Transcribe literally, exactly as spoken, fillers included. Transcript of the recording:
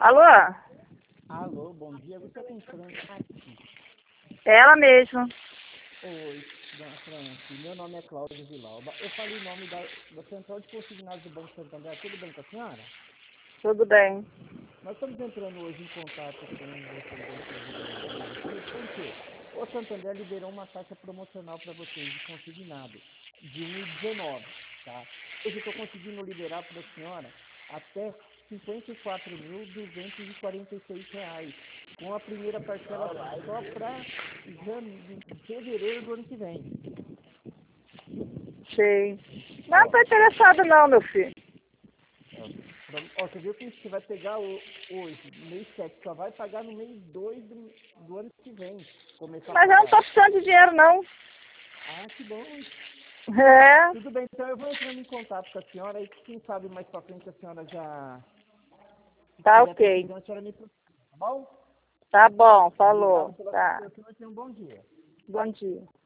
Alô? Alô, bom dia. Você tem França aqui? Ela mesma. Oi, dona França. Meu nome é Cláudio Vilauba. Eu falei o nome da, da Central de Consignados do Banco Santander. Tudo bem com a senhora? Tudo bem. Nós estamos entrando hoje em contato com vocês da empresa de envio de FIIs, porque o Santander liberou uma taxa promocional para vocês de consignado de um vírgula dezenove, tá? Hoje eu estou conseguindo liberar para a senhora até cinquenta e quatro mil duzentos e quarenta e seis reais, com a primeira parcela só para fevereiro do ano que vem. Sei. Não tô interessado não, meu filho. Ó, você viu que você vai pegar o, hoje, mês sete, só vai pagar no mês dois do, do ano que vem. Começar Mas a eu não pagar. tô precisando de dinheiro, não. Ah, que bom. É. Tudo bem, então eu vou entrando em contato com a senhora e quem sabe mais pra frente a senhora já Tá estiver ok. precisando, a senhora me procura, tá bom? Tá bom, Obrigado falou. pela Tá. atenção e tenha um bom dia. Bom dia.